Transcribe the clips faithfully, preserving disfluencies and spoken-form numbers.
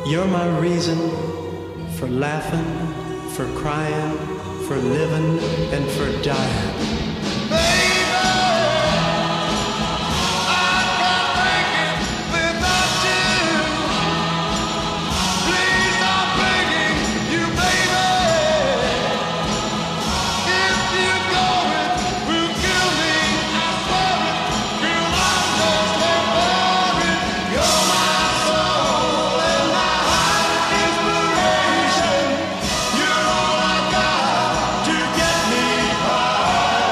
You're my reason for laughing, for crying, for living, and for dying. To get me by.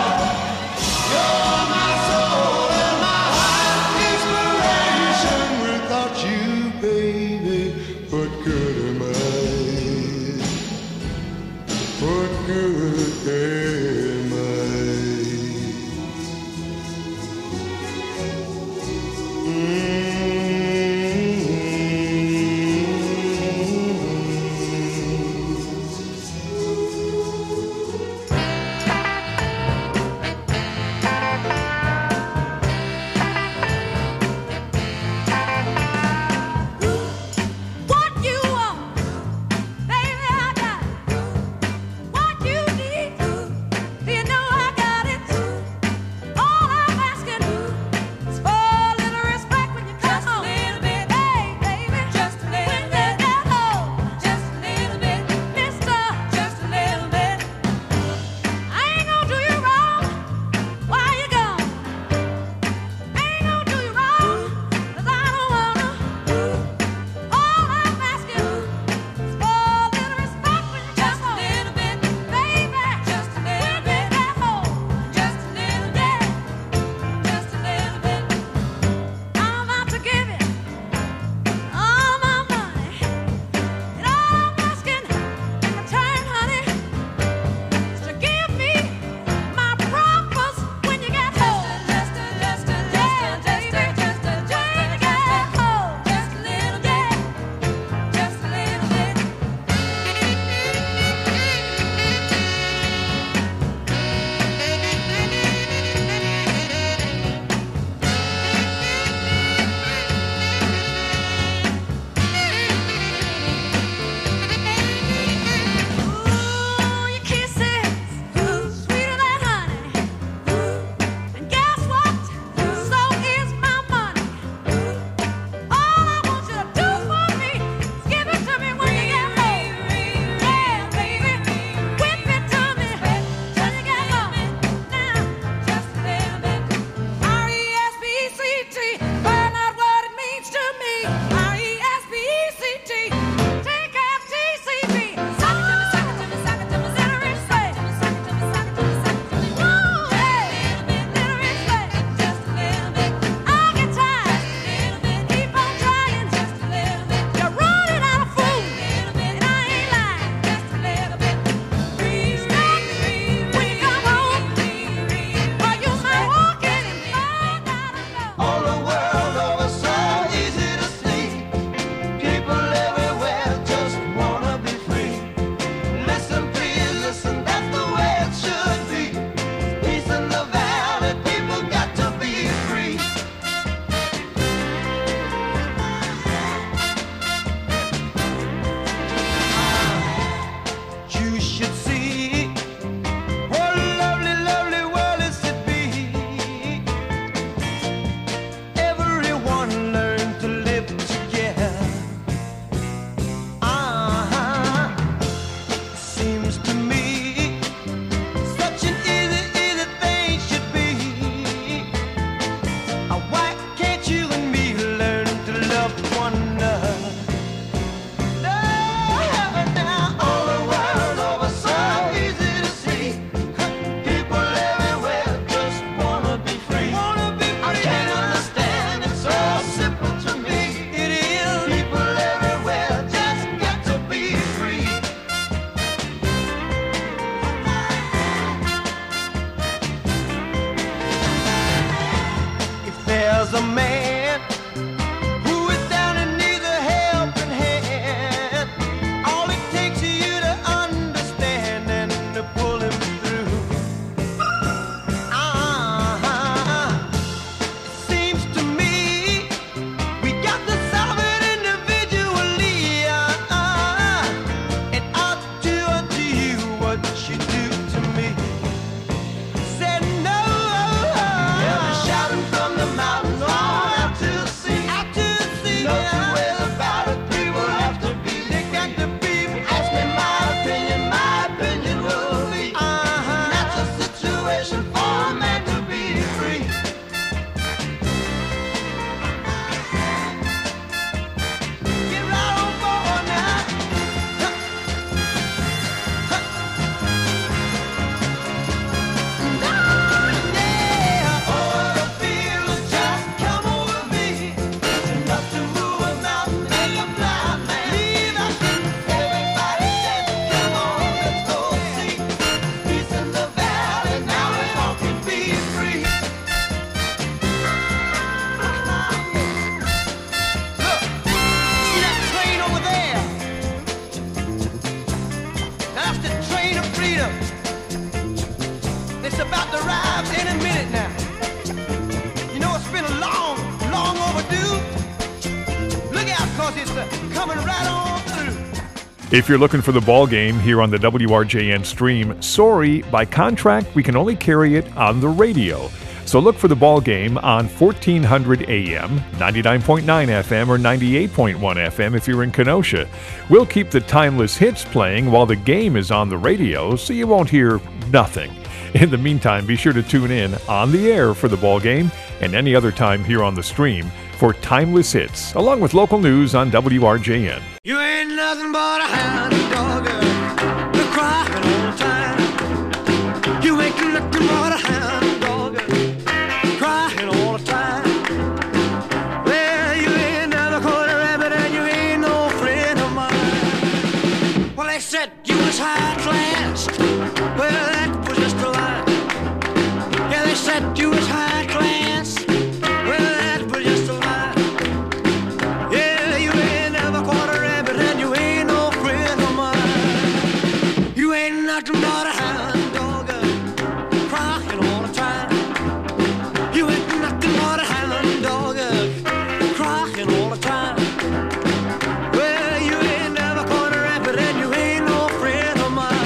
arrive any minute now. You know, it's been a long, long overdue. Look out, cause it's uh, coming right on through. If you're looking for the ball game here on the W R J N stream, sorry, by contract, we can only carry it on the radio. So look for the ball game on fourteen hundred A M, ninety-nine point nine F M, or ninety-eight point one F M if you're in Kenosha. We'll keep the timeless hits playing while the game is on the radio, so you won't hear nothing. In the meantime, be sure to tune in on the air for the ball game and any other time here on the stream for timeless hits, along with local news on W R J N. You ain't nothing but a hound dog, you're crying all the time. You ain't nothing but a hound dog, crying all the time. Well, you ain't never caught a rabbit and you ain't no friend of mine. Well, they said you was high class. Well, that was just a lie. Yeah, they said you was high class. Well, that was just a lie. Yeah, you ain't never caught a rabbit and you ain't no friend of mine. You ain't nothing but a hound dog, crying all the time. You ain't nothing but a hound dog, crying all the time. Well, you ain't never caught a rabbit and you ain't no friend of mine.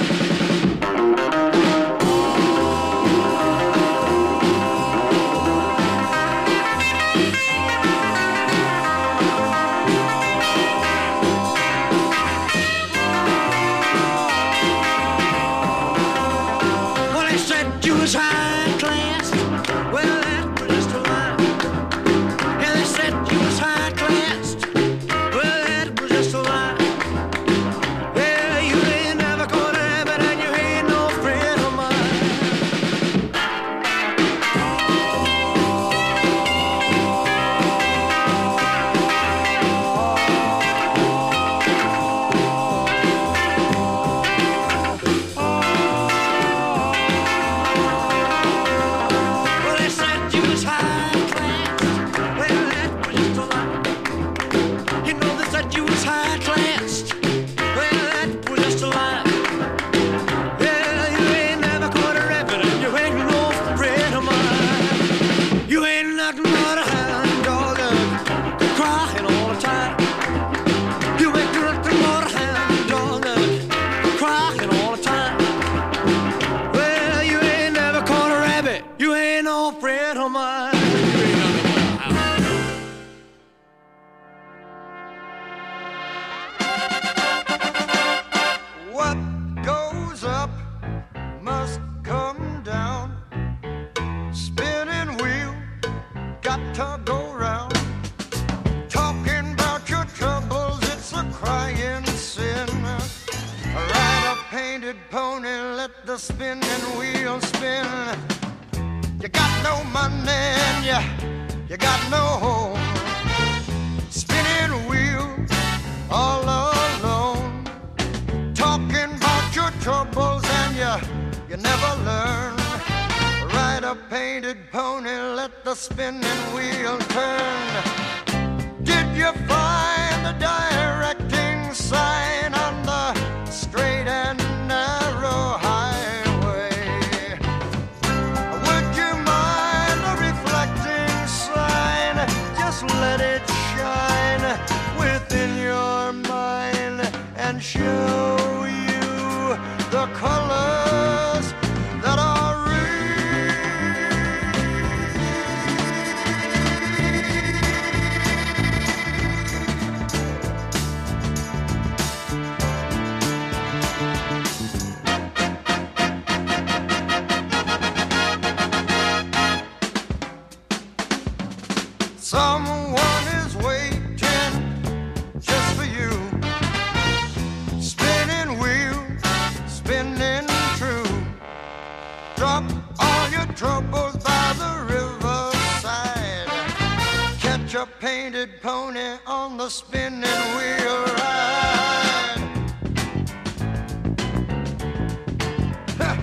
Well, they said you was high class. Well, that was just a lie. Yeah, they said you was high class. Well, that was just a lie. Yeah, you ain't never caught a rabbit and you ain't no friend of mine. Well, they said you was high class. Well, that was just a lie. You know they said you was high class. Well, that was just a lie. Yeah, you ain't never caught a rabbit and you ain't no friend of mine. You ain't nothing but a hound dog, crying all the time. You ain't nothing but a hound dog, crying all the time. Well, you ain't never caught a rabbit. You ain't no friend of mine. You ain't nothing but a hound. What goes up must come down. Spinning wheel, got to go round. Talking about your troubles, it's a crying sin. Ride a painted pony, let the spinning wheel spin. You got no money and you, you got no home. Spinning wheel, all alone. Talking about your troubles and you, you never learn. Ride a painted pony, let the spinning wheel turn. Did you find the directing sign on the straight and narrow highway? Would you mind a reflecting sign? Just let it shine within your mind and show you the colors that are real. Someone is waiting just for you. Spinning wheel, spinning true. Drop all your troubles by the riverside. Catch a painted pony on the spinning wheel ride. Ha!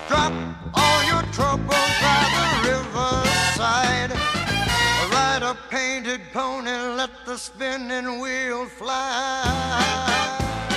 Drop all your troubles by the riverside. Ride a painted pony, let the spinning wheel fly.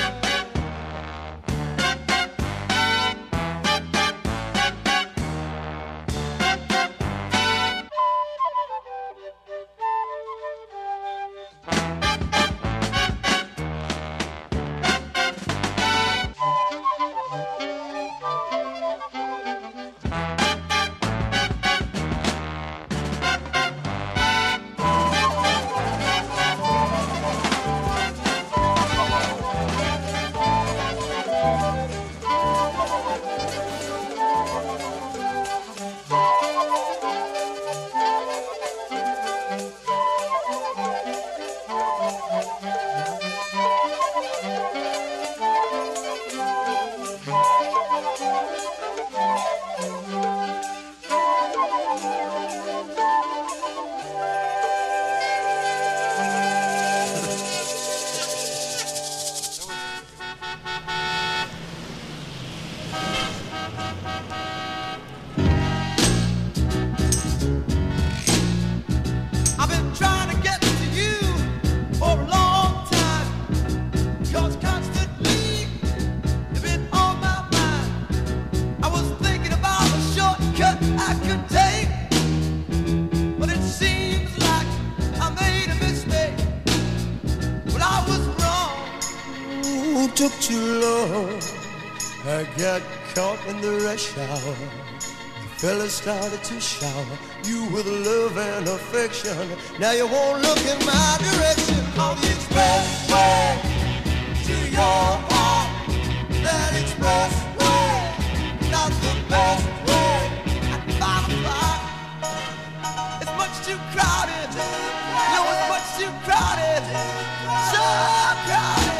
Took too long. I got caught in the rush hour. The fella started to shower you with love and affection. Now you won't look in my direction. On the expressway to your heart. That expressway, not the best way. At five o'clock, it's much too crowded. No, it's much too crowded. So crowded.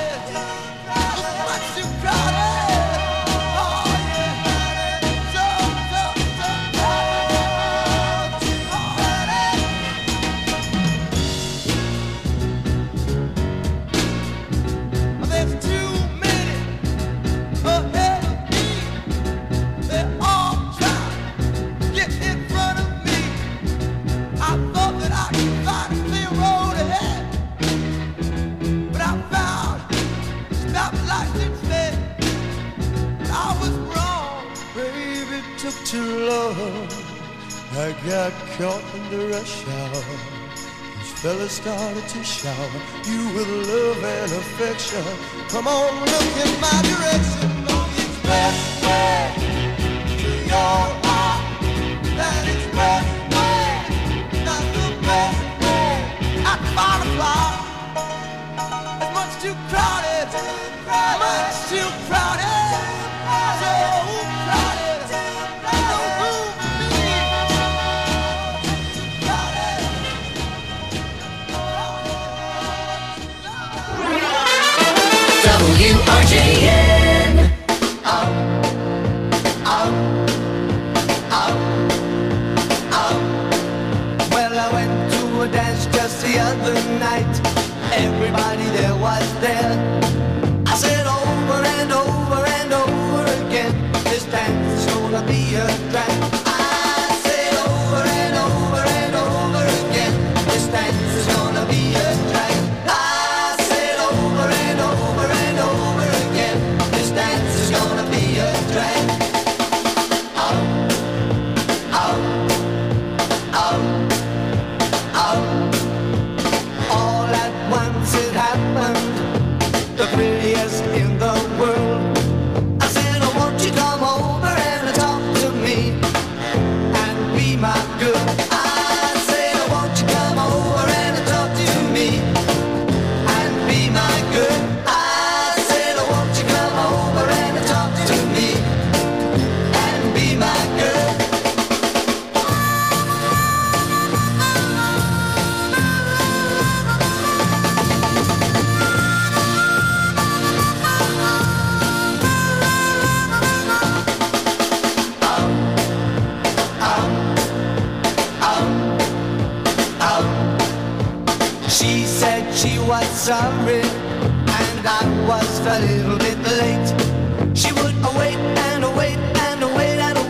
Too crowded, oh yeah, so, so, so crowded, too crowded. There's too many ahead of me. They're all trying to get in front of me. I thought that I could find a clear road ahead, but I found stop lights instead. I was wrong, baby, it took too long. I got caught in the rush hour. These fellas started to shower you with love and affection. Come on, look in my direction. On the expressway to your heart. That expressway, not the best way. At five o'clock, it's much too crowded. Much too crowded, so crowded, no room for me. Too crowded. W R J N. Oh, oh, oh, oh. Well, I went to a dance just the other night. Everybody there was there. I said over and over and over again, this dance is gonna be a drag. I said over and over and over again, this dance is gonna be a drag. I said over and over and over again, this dance is gonna be a drag. Oh, oh, oh, oh. All at once it happened, the prettiest in the world. I said, oh, won't you come over and talk to me and be my girl? I said, oh, won't you come over and talk to me and be my girl? I said, oh, won't you come over and talk to me and be my girl? She said she was sorry, and I was a little bit late. She would await and await and await and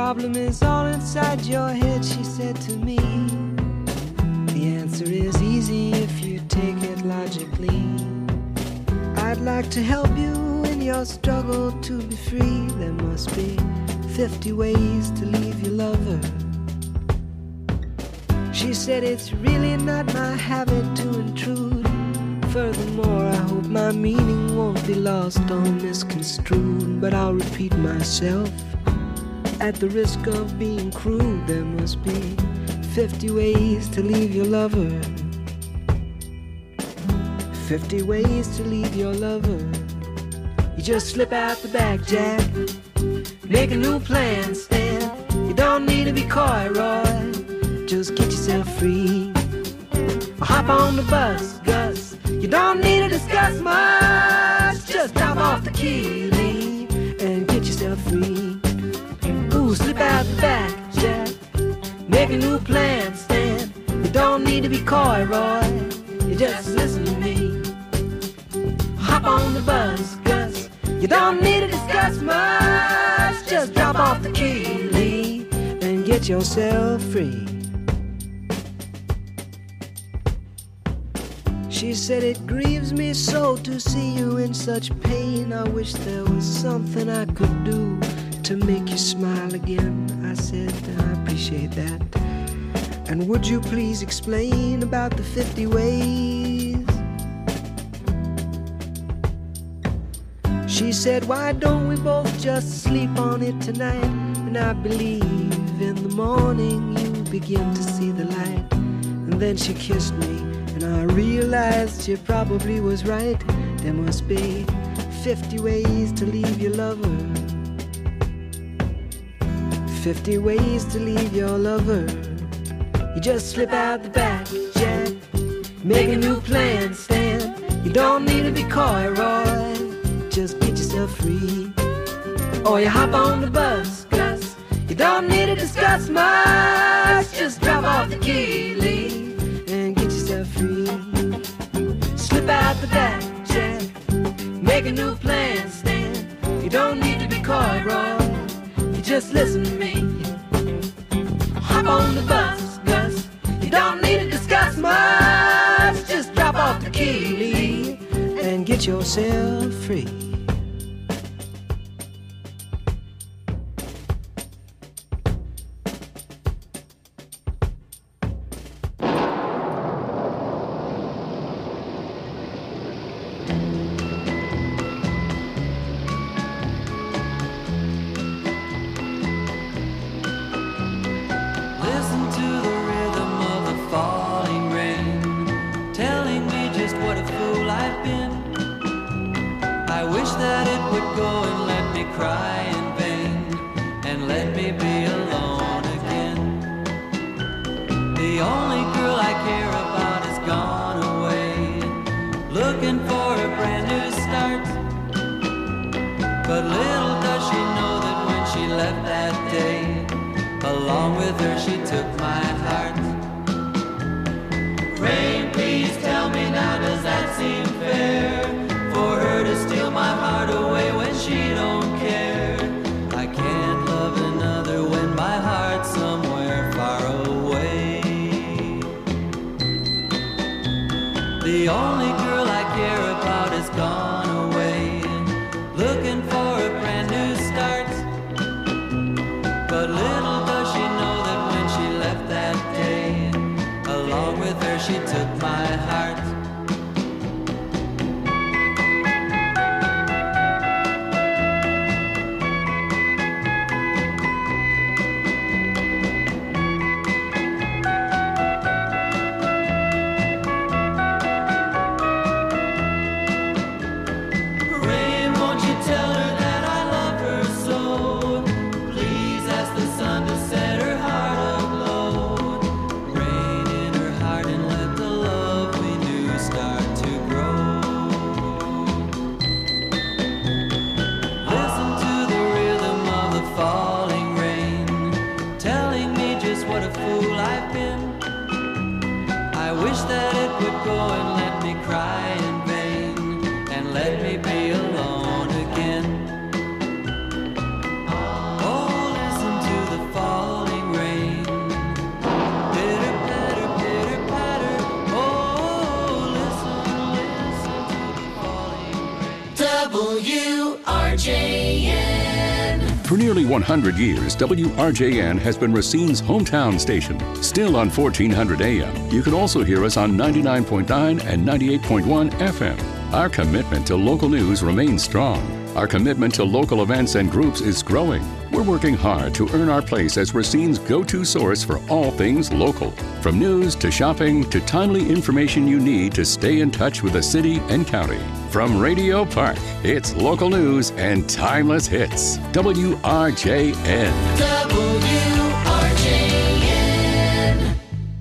problem is all inside your head, she said to me. The answer is easy if you take it logically. I'd like to help you in your struggle to be free. There must be fifty ways to leave your lover. She said it's really not my habit to intrude. Furthermore, I hope my meaning won't be lost or misconstrued. But I'll repeat myself at the risk of being crude. There must be fifty ways to leave your lover. Fifty ways to leave your lover. You just slip out the back, Jack. Make a new plan, Stan. You don't need to be coy, Roy. Just get yourself free. Or hop on the bus, Gus. You don't need to discuss much. Just drop off the key, Lee, and get yourself free. Ooh, slip out the back, Jack. Make a new plan, Stan. You don't need to be coy, Roy. You just listen to me. Hop on the bus, Gus. You don't need to discuss much. Just drop off the key, Lee, and get yourself free. She said it grieves me so to see you in such pain. I wish there was something I could do to make you smile again. I said I appreciate that. And would you please explain about the fifty ways? She said, why don't we both just sleep on it tonight? And I believe in the morning you begin to see the light. And then she kissed me, and I realized she probably was right. There must be fifty ways to leave your lover. Fifty ways to leave your lover. You just slip out the back, Jack. Make a new plan, Stan. You don't need to be coy, Roy. Just get yourself free. Or you hop on the bus, Gus. You don't need to discuss much. Just drop off the key, Lee, and get yourself free. Slip out the back, Jack. Make a new plan, Stan. You don't need to be coy, Roy. You just listen to me. Hop on the bus, Gus. You don't need to discuss much. Just drop off the key, Lee, and get yourself free. To the nearly one hundred years, W R J N has been Racine's hometown station. Still on fourteen hundred A M, you can also hear us on ninety-nine point nine and ninety-eight point one F M. Our commitment to local news remains strong. Our commitment to local events and groups is growing. We're working hard to earn our place as Racine's go-to source for all things local. From news to shopping to timely information you need to stay in touch with the city and county. From Radio Park, it's local news and timeless hits. W R J N. W R J N.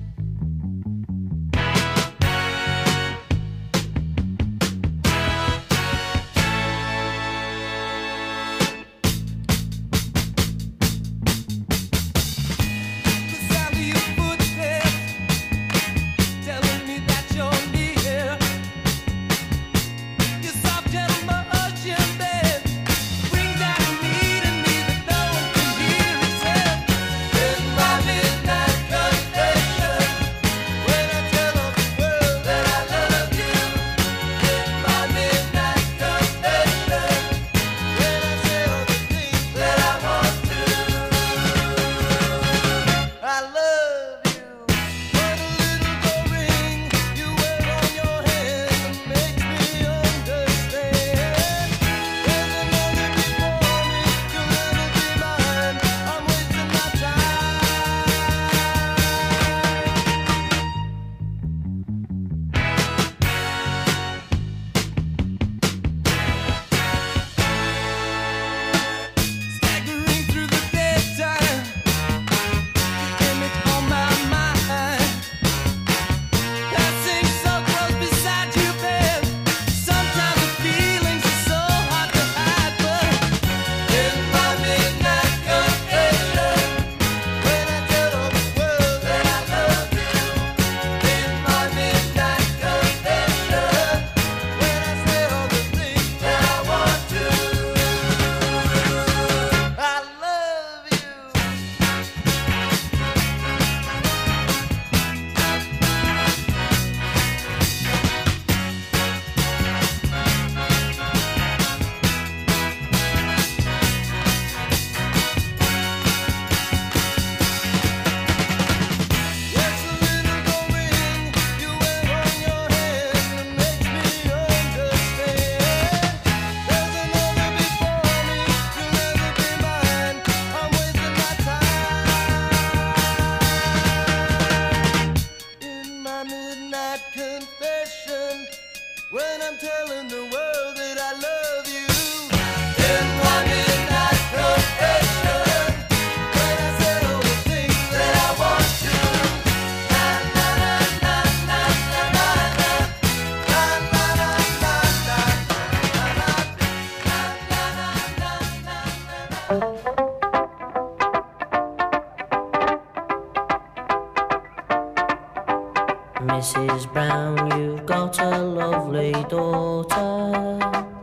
Missus Brown, you've got a lovely daughter.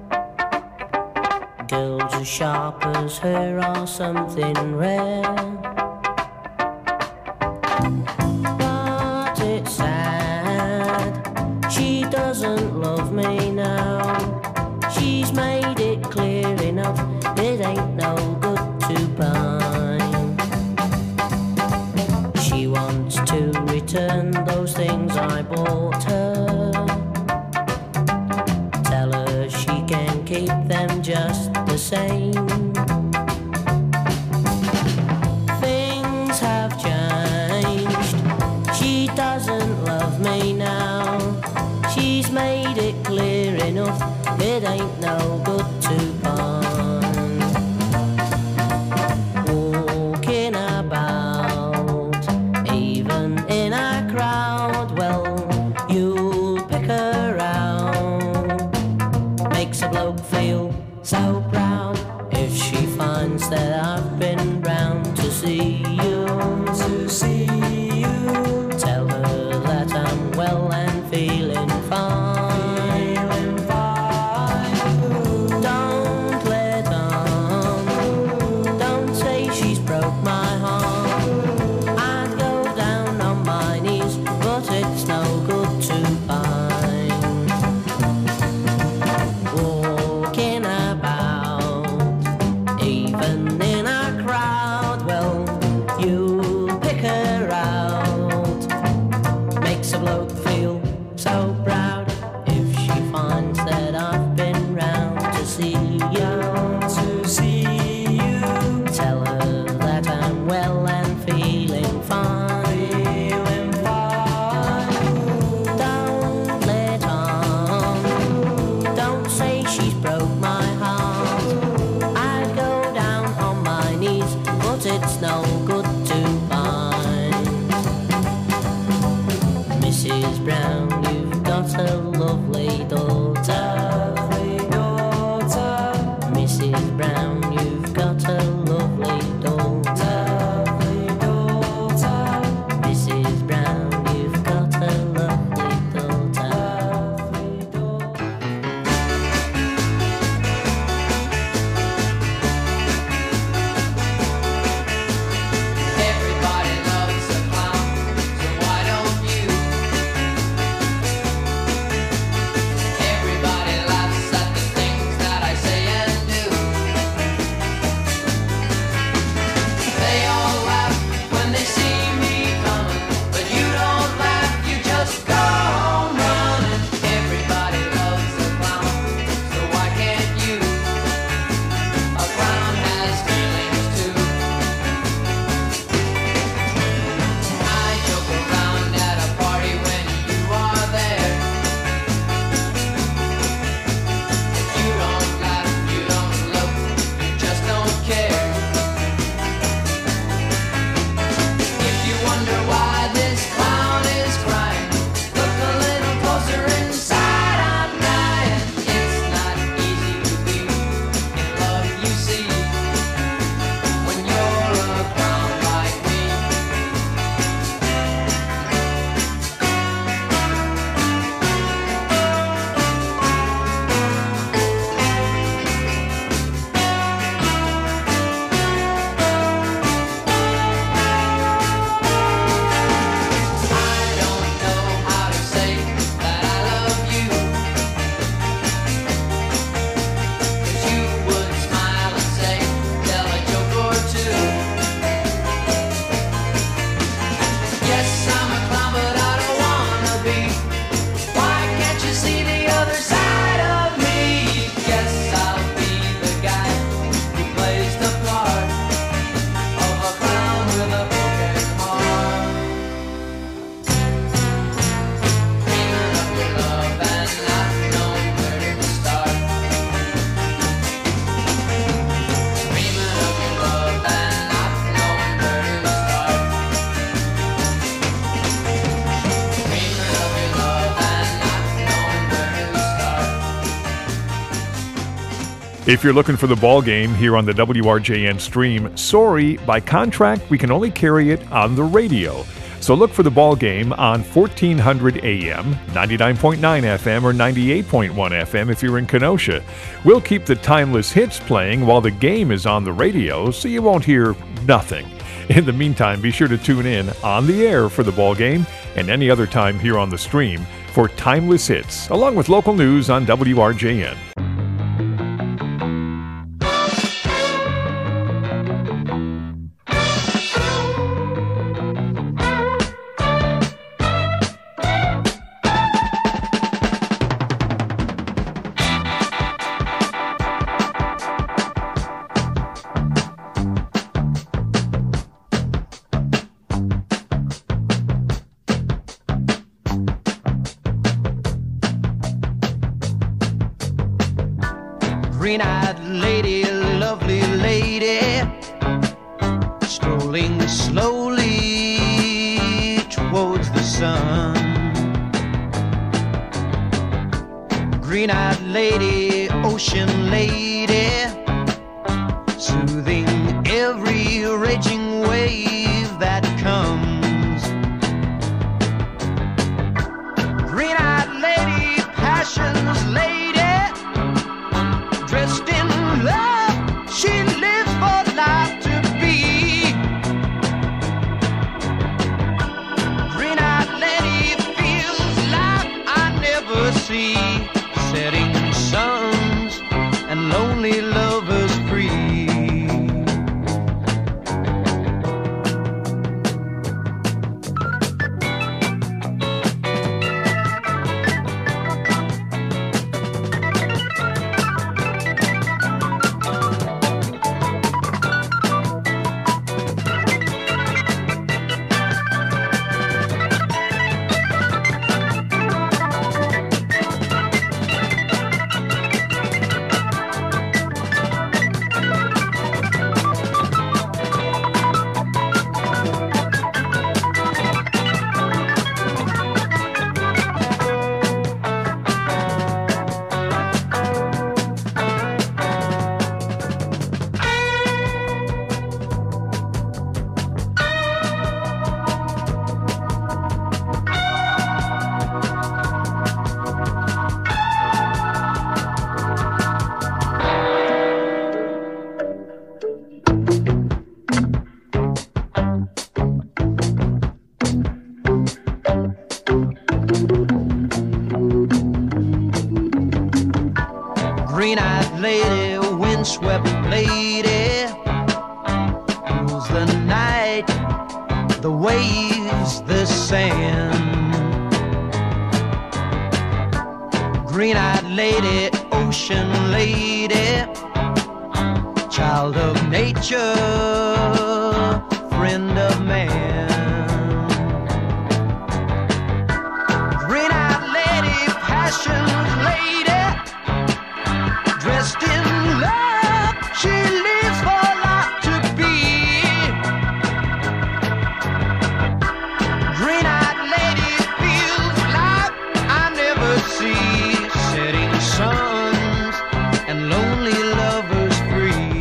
Girls as sharp as her are something rare. But it's sad, she doesn't love me now. She's made it clear enough, it ain't no good to pine. She wants to return those things I bought her. Tell her she can keep them just the same. Things have changed, she doesn't love me now. She's made it clear enough, it ain't no good to pine. Walking about, even in a crowd, well, you'll pick her out. Makes a bloke feel so proud if she finds that I've been round to see you. To see you. Tell her that I'm well and feeling fine. Walking about, even in a If you're looking for the ball game here on the W R J N stream, sorry, by contract, we can only carry it on the radio. So look for the ball game on fourteen hundred A M, ninety-nine point nine F M, or ninety-eight point one F M if you're in Kenosha. We'll keep the timeless hits playing while the game is on the radio, so you won't hear nothing. In the meantime, be sure to tune in on the air for the ball game and any other time here on the stream for timeless hits, along with local news on W R J N. Green-eyed lady, lovely lady, strolling slowly towards the sun. Green-eyed lady, ocean lady, soothing every raging wave that comes. Green-eyed lady, passion's lady, dressed in love, she lives for life to be. Green-eyed lady feels like I never see, setting suns and lonely lovers free. Green-eyed lady, windswept lady, rules the night, the waves, the sand. Green-eyed lady, ocean lady, child of nature, friend of man. Green-eyed lady, passion's lady, dressed in love, she lives for life to be. Green-eyed lady feels like I never see, setting suns and lonely lovers free.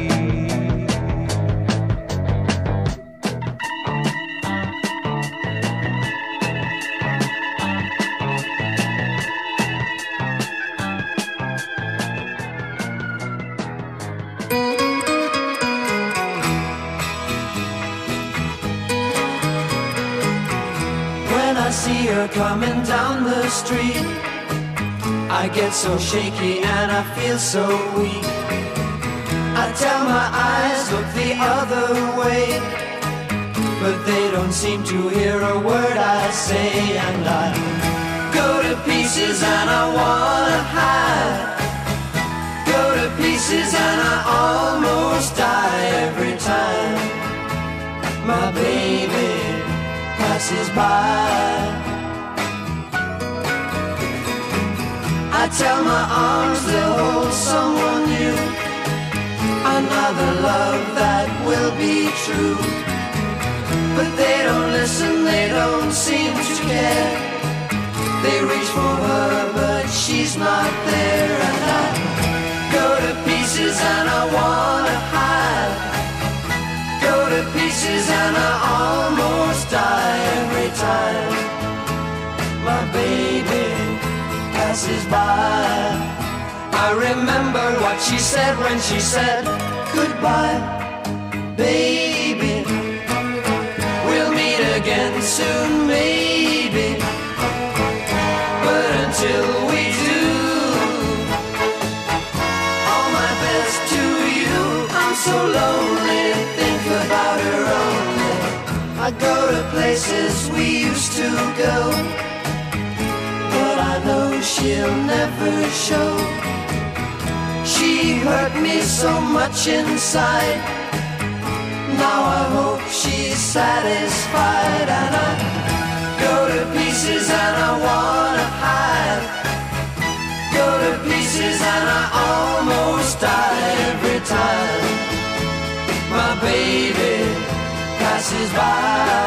When I see her coming down the street, I get so shaky and I feel so weak. I tell my eyes, look the other way, but they don't seem to hear a word I say. And I go to pieces and I wanna hide, go to pieces and I almost die every time my baby passes by. I tell my arms they'll hold someone new, another love that will be true. But they don't listen, they don't seem to care. They reach for her, but she's not there. And I go to pieces every time my baby passes by. I remember what she said when she said goodbye, baby. We'll meet again soon, maybe. But until we do, all my best to you. I'm so lonely, think about her only. I go to places we used to go, but I know she'll never show. She hurt me so much inside. Now I hope she's satisfied. And I go to pieces and I wanna hide. Go to pieces and I almost die every time my baby passes by.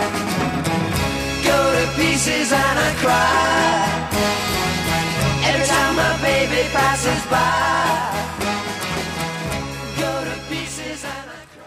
Go to pieces and I cry every time my baby passes by. Go to pieces and I cry.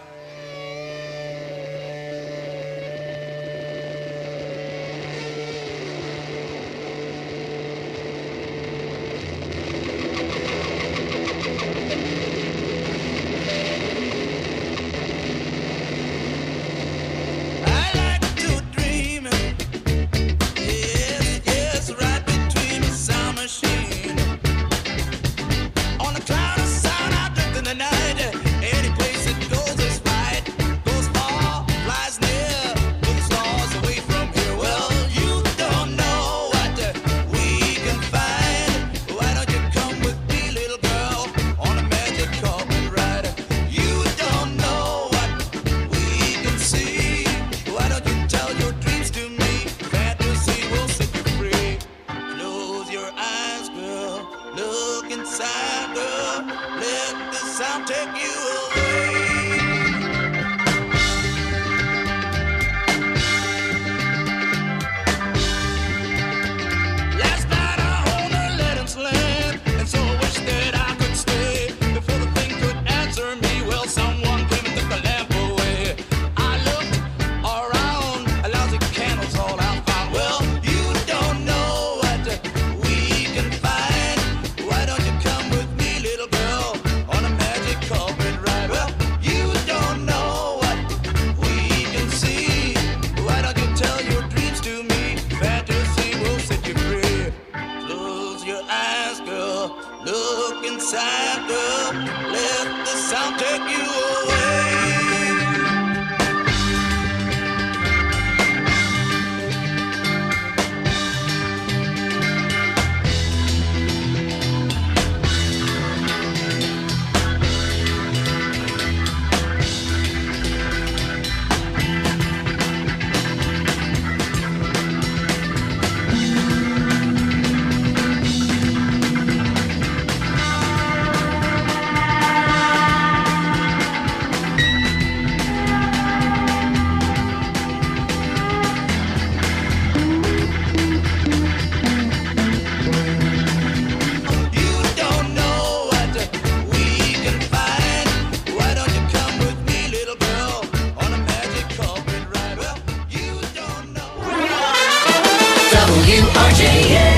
W R J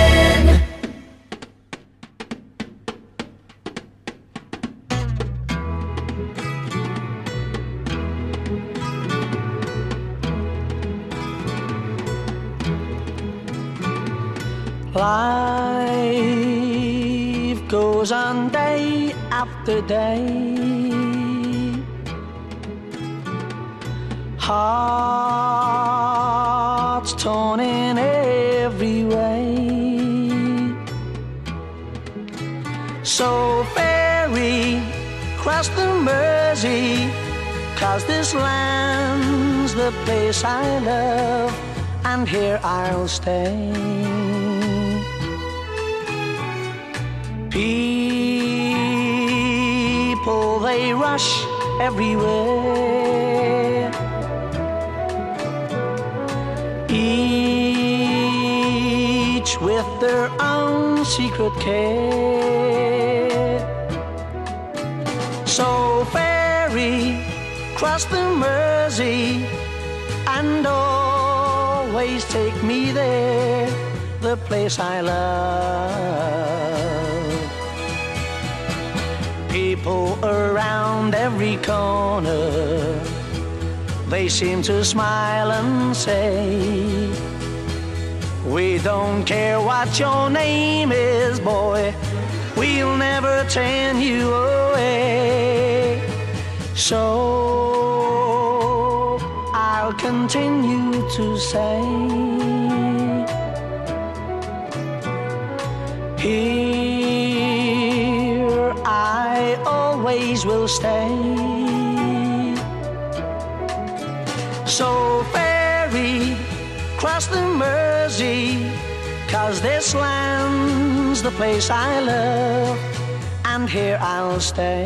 N. Life goes on day after day. Hearts torn in every way. So ferry cross the Mersey, 'cause this land's the place I love, and here I'll stay. People, they rush everywhere, each with their own secret care. So ferry cross the Mersey, and oh, always take me there, the place I love. People around every corner, they seem to smile and say, we don't care what your name is, boy, we'll never turn you away. So I'll continue to say, here I always will stay. So ferry, cross the Mersey, 'cause this land's the place I love, and here I'll stay,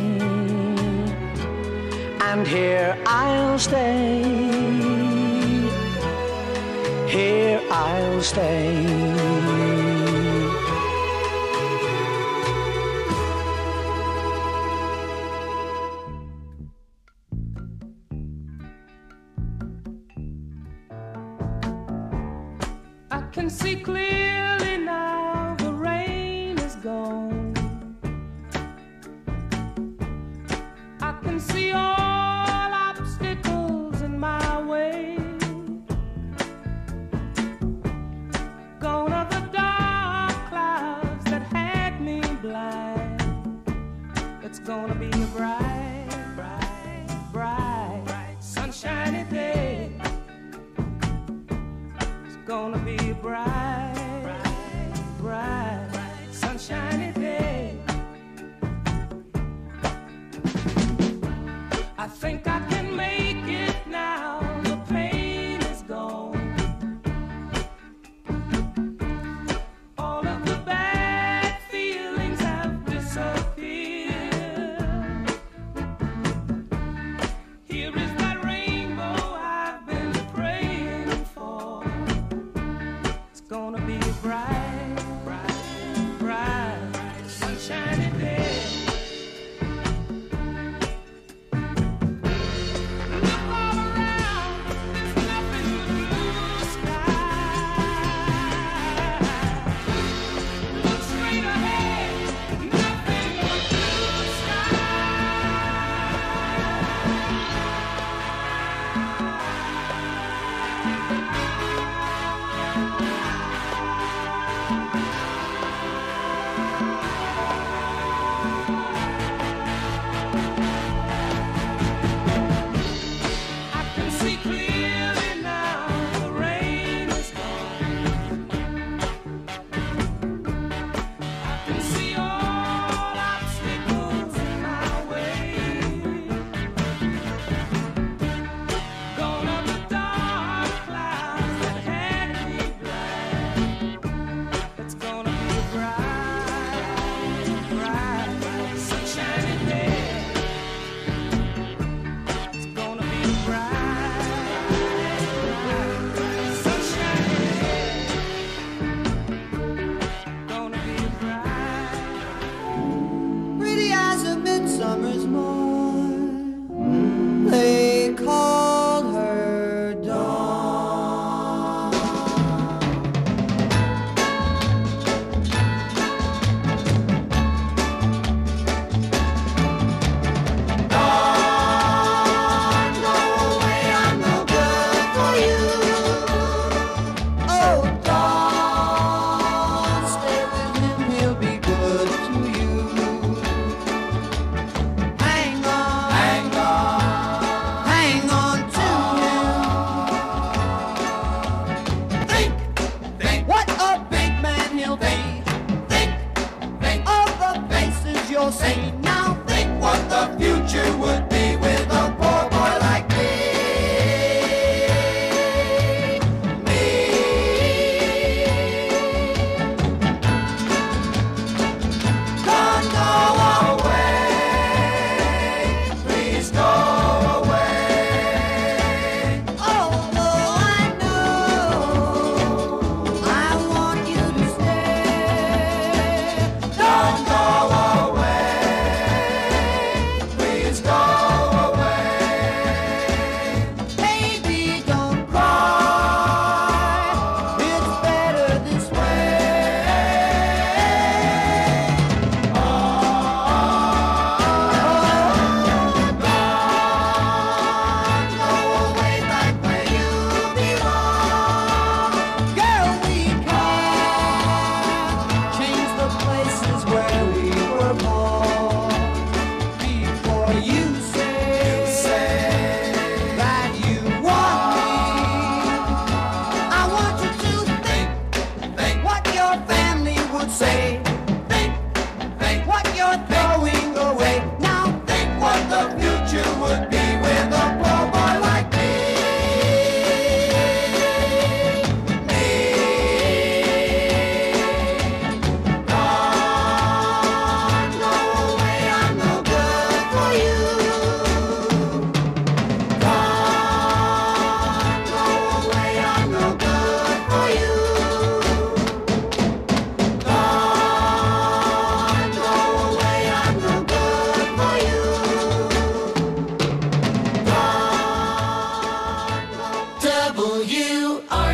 and here I'll stay, here I'll stay. I can see clearly now, the rain is gone. I can see all obstacles in my way. Gone are the dark clouds that had me blind. It's gonna be a bright, bright, bright, bright, sunshiny day. Gonna be a bright, bright, bright, bright, sunshiny day. I think I can make it now, the pain is gone. All of the bad feelings have disappeared. Here is that rainbow I've been praying for. Gonna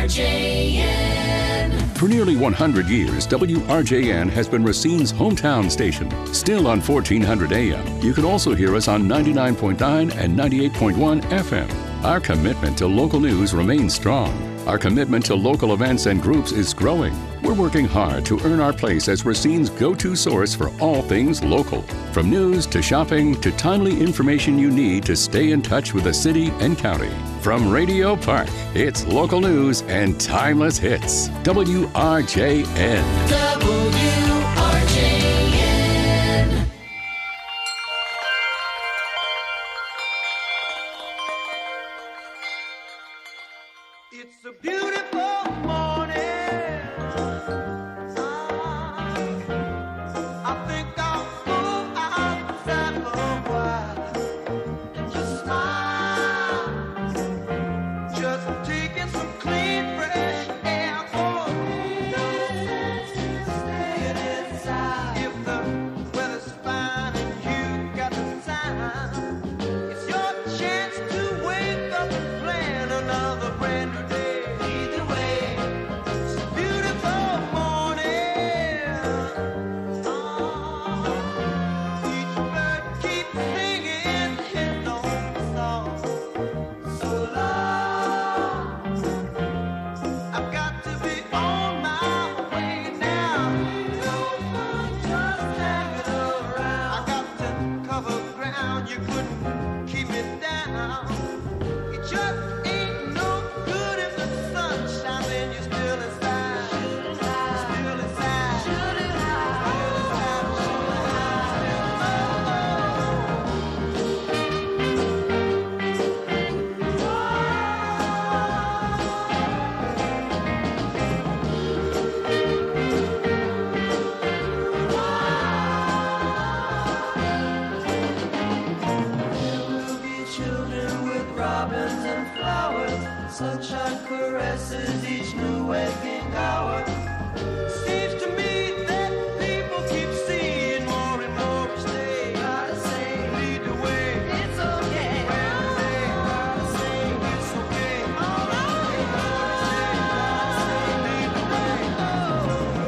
J N. For nearly one hundred years, W R J N has been Racine's hometown station. Still on fourteen hundred A M, you can also hear us on ninety-nine point nine and ninety-eight point one F M. Our commitment to local news remains strong. Our commitment to local events and groups is growing. We're working hard to earn our place as Racine's go-to source for all things local. From news to shopping to timely information you need to stay in touch with the city and county. From Radio Park, it's local news and timeless hits. W R J N. W R J N. It's a beautiful morning. I think I'll go outside for a while and just smile. Just taking some clean, fresh air for me. Staying inside. If the weather's fine and you got the time, it's your chance to wake up and plan another brand new day. Either way, it's a beautiful morning. Oh, each bird keeps singing his own song. So long, I've got to be on my way now. No fun just hanging around. I got to cover ground. You couldn't keep me down. It just ain't no good if the sun shines and you're still inside. Still inside. Still will be children with robins and flowers. Sunshine caresses each new waking hour. Seems to me that people keep seeing more and more each day. Gotta say, lead the way. It's okay. Gotta say, it's okay. All right. Gotta say, lead the way.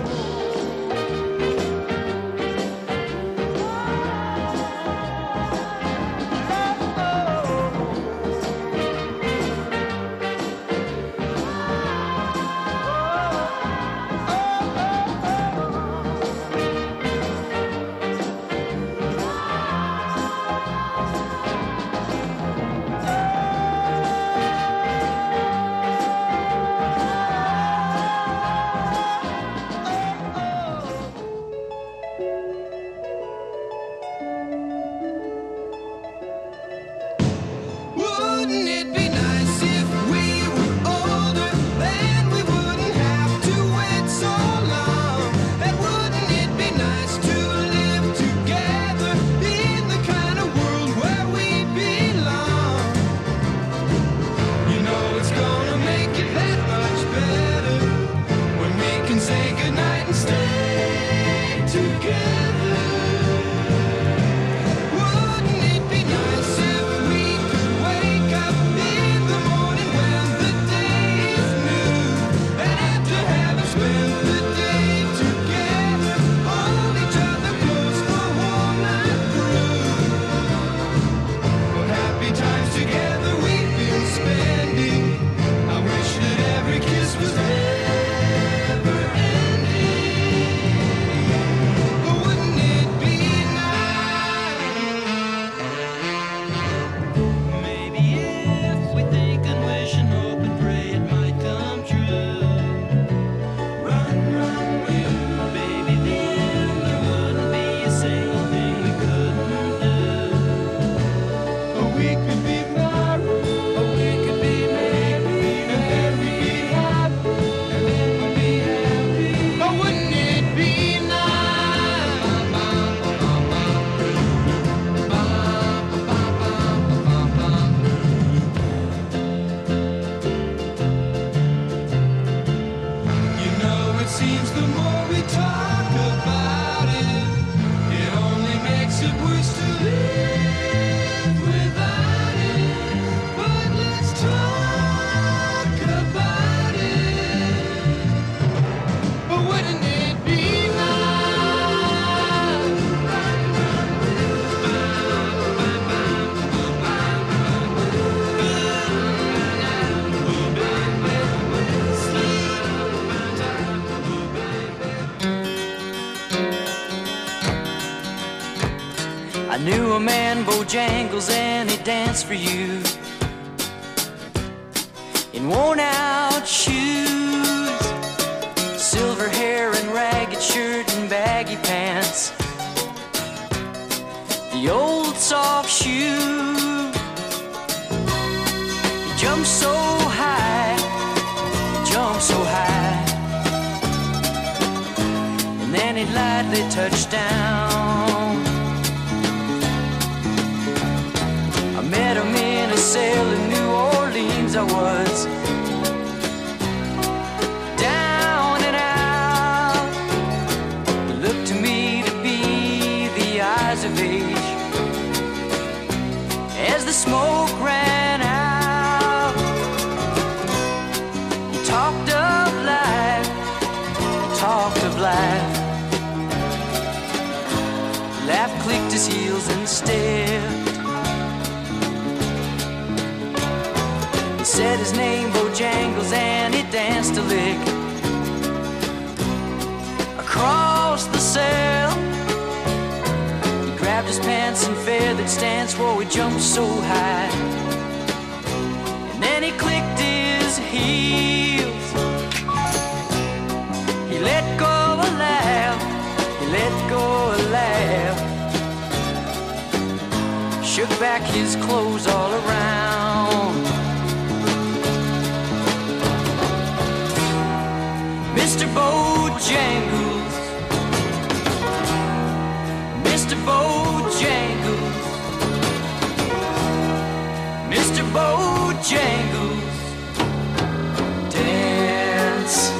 Wouldn't it be nice if we were older? Then we wouldn't have to wait so long. And wouldn't it be nice to live together in the kind of world where we belong? You know it's gonna make it that much better when we can say goodnight and stay together. Wouldn't it be nice if we could wake up in the morning when the day is new? And after having spent the day together, hold each other close the whole night through. What happy times together we've been spending. I wish that every kiss was never ending. But wouldn't it be nice? Maybe if we think and wish and hope and pray it might come true. Run, run, you, baby, then there wouldn't be a single thing we couldn't do. Or we could be married, or we could be married, and then we'd be happy, and then we'd be happy. Or wouldn't it be nice? You know, it seems the more we talk about it, it only makes it worse to live without it. But let's talk about it. knew a man, Bojangles, and he danced for you in worn-out shoes, silver hair and ragged shirt and baggy pants, the old soft shoe. He jumped so high, jumped so high, and then he lightly touched down. I met him in a cell in New Orleans. I was down and out. It looked to me to be the eyes of age as the smoke ran out. He talked of life, he talked of life. Laugh clicked his heels and stepped. He said his name, Bojangles, and he danced a lick across the cell. He grabbed his pants and feathered stance, whoa, he jumped so high. And then he clicked his heels. He let go a laugh, he let go a laugh, shook back his clothes all around. Mister Bojangles, Mister Bojangles, Mister Bojangles, dance.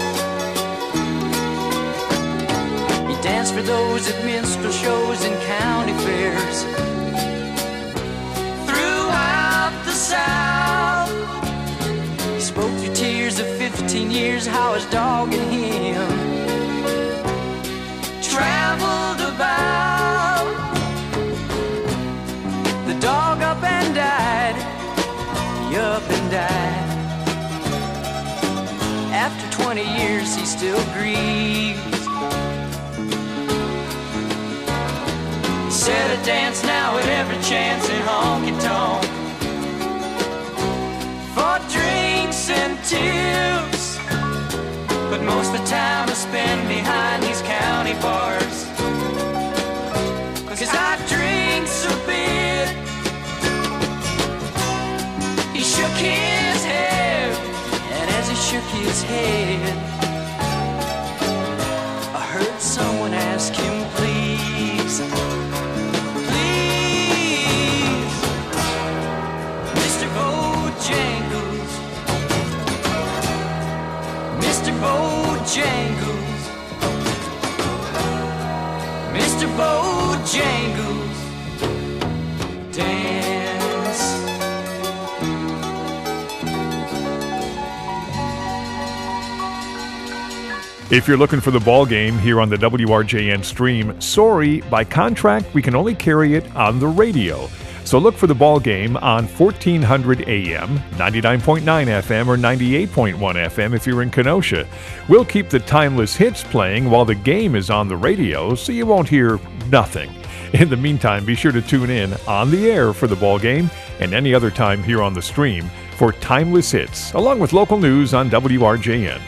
He danced for those at minstrel shows and county fairs throughout the South. He spoke through tears of fifteen years, how his dog and him traveled about. The dog up and died, he up and died. After twenty years he still grieves. He said I dance now at every chance in honky-tonk for drinks and tips, but most of the time I spend behind these county bars, 'cause I drink so bit. He shook his head, and as he shook his head, I heard someone ask him, please, please, Mister Bojangles, Mister Bojangles, Mister Bojangles, dance. If you're looking for the ball game here on the W R J N stream, sorry, by contract we can only carry it on the radio. So look for the ball game on fourteen hundred A M, ninety-nine point nine F M, or ninety-eight point one F M if you're in Kenosha. We'll keep the timeless hits playing while the game is on the radio, so you won't hear nothing. In the meantime, be sure to tune in on the air for the ball game and any other time here on the stream for timeless hits, along with local news on W R J N.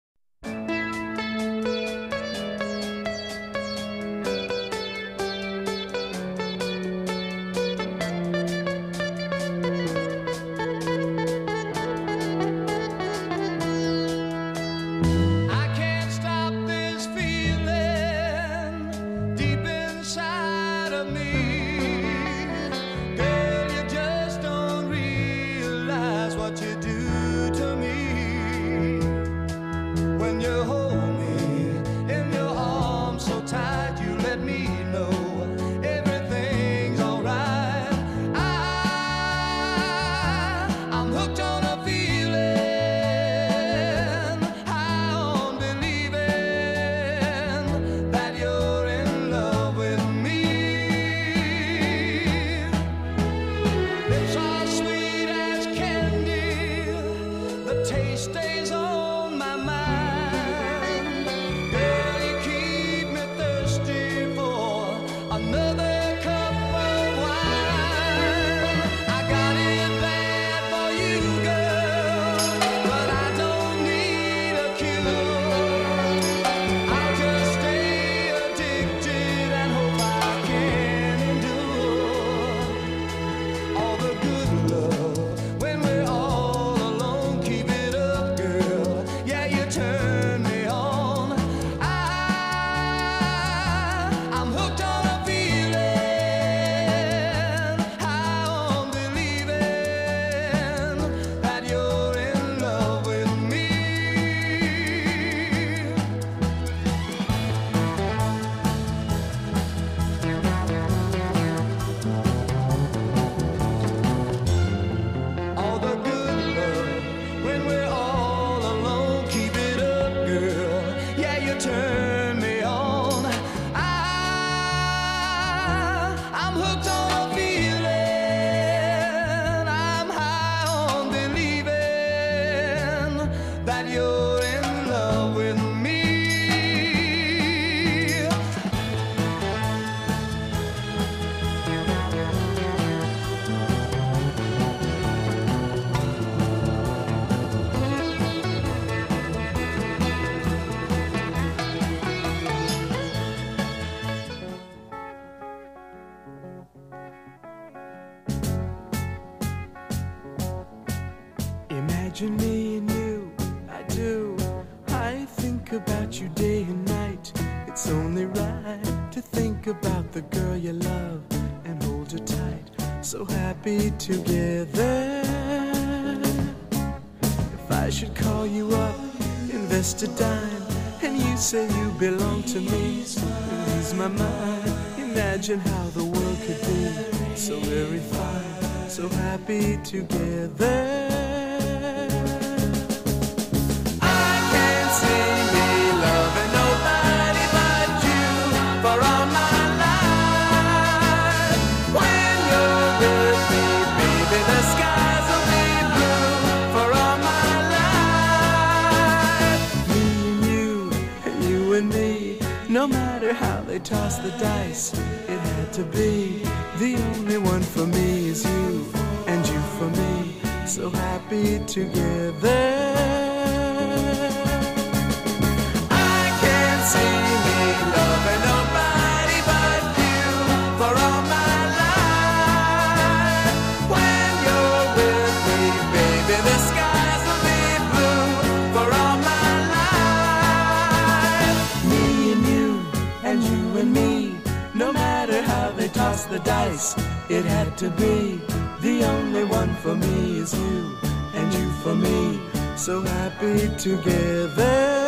I can't stop this feeling deep inside of me. Girl, you just don't realize what you do to me. I think about you day and night. It's only right to think about the girl you love and hold her tight. So happy together. If I should call you up, invest a dime, and you say you belong to me, lose my mind. Imagine how the world could be so very fine, so happy together. No matter how they toss the dice, it had to be. The only one for me is you, and you for me, so happy together. I can't see me loving nobody but you for all my life. When you're with me, baby, the skies will be blue for all my life. Me and you, and you and me, no matter how they toss the dice, it had to be. The only one for me is you, and you for me, so happy together.